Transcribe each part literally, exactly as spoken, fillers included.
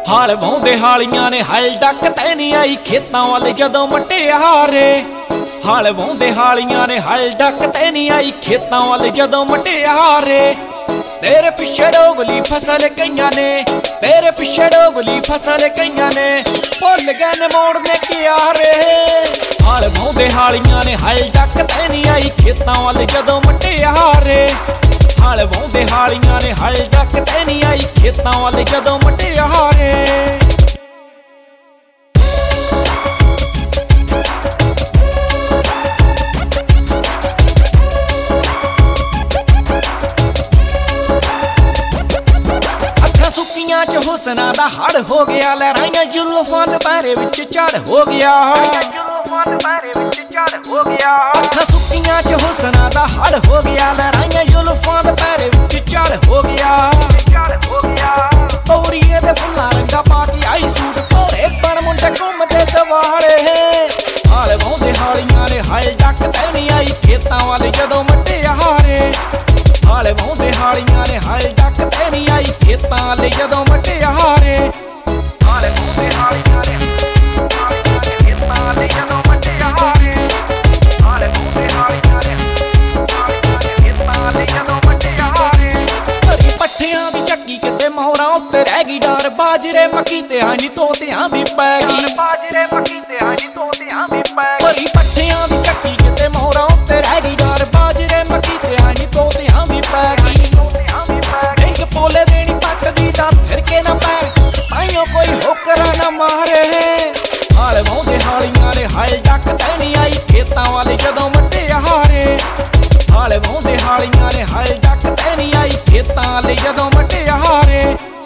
ਹਾਲ ਵਾਉਂਦੇ ਹਾਲੀਆਂ ਨੇ ਹਲ ਡੱਕ ਤੈ ਨੀ ਆਈ ਖੇਤਾਂ ਵੱਲ ਜਦੋਂ ਮਟਿਆਰੇ। ਹਾਲ ਵਾਉਂਦੇ ਹਾਲੀਆਂ ਨੇ ਹਲ ਡੱਕ ਤੈ ਨੀ ਆਈ ਖੇਤਾਂ ਵੱਲ ਜਦੋਂ ਮਟਿਆਰੇ। तेरे पिछे डोगली फसल कईयां ने, तेरे पिछे डोगली फसल कईयां ने, भुल गए ने मोड़ने कियारे। हाल वाउंदे हालियां ने हल डक तै नी आई खेतां वल जदों मटियारे। हाल वाउंदे हालियां ने हल डक तै नी आई खेतां वल जदों मटियारे। सुखियां च हुसना दा हड़ हो गया, लहराइयां जुल्फां दे पैरे विच झड़ हो गया। अखां सुखियां च हुसना दा हड़ हो गया, लहराइयां जुल्फां दे पैरे विच झड़ हो गया। पौड़िए दे फुल्लां रंगा पा के आई सूट भोरे बण मुंडे घुमदे दवाले। हाल वाउंदे हालियां ने हल डक तै नी आई खेतां वल जदों मटियारे। हाल वाउंदे हालियां ने हल डक तै नी आई खेतां वल जदों मटियारे। हाल वाउंदे हालियां ने खेतां वल जदों मटियारे। हाल वाउंदे हालियां ने खेतां वल जदों मटियारे। भरी पट्ठियां दी चक्की किते मोहरां उत्ते रह गई डार, बाजरे मक्की ते हानी तोतियां दी पै गई। बाजरे मक्की ते हानी तोतियां दी पै गई। भरी पट्ठियां दी चक्की किते मोहरां उत्ते रह गई डार, बाजरे मक्की ते हानी तोतियां दी पै गई। एक पोले देनी पट दी दा फिर के ना पैर, ताइयों कोई होकरा ना मारे। हाल वाउंदे हालियां ने हल डक तै नी आई खेतां वल जदों मटियारे। हाल वाउंदे हालियां ने हल डक तै नी आई खेतां वल जदों मटियारे।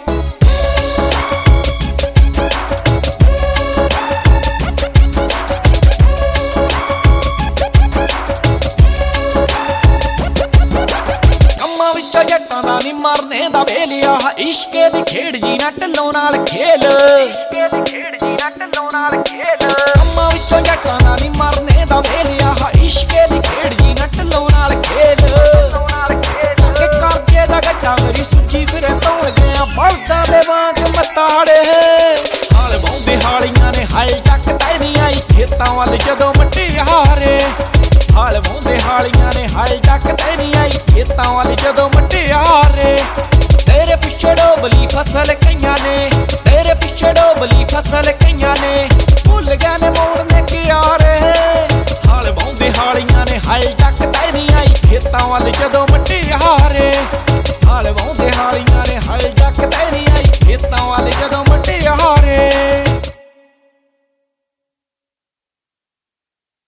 जट्टां दा नी मरने दा वेलिया, इश्के दी खेड़ जी ना ढिल्लों नाल खेल। अम्मां विचों जट्टां दा नी मरने दा वेलिया, इश्के दी खेड़ जी ना ढिल्लों नाल खेल। के करके दा गड्ढा मेरी सुची फिरे धौल गया बलदां दे वांग मताड़े। हाल वाउंदे हालियां ने हल डक तै नी आई खेतां वल जदों मटियारे। हाल वाउंदे हालियां ने हल डक तै नी आई खेतां वल जदों मटियारे। तेरे पिछे डोबली फसल कईयां ने, तेरे पिछे डोबली फसल कईयां ने, भुल गए ने मोड़ने कियारे। हाल वाउंदे हालियां ने हल डक तै नी आई खेतां वल जदों मटियारे।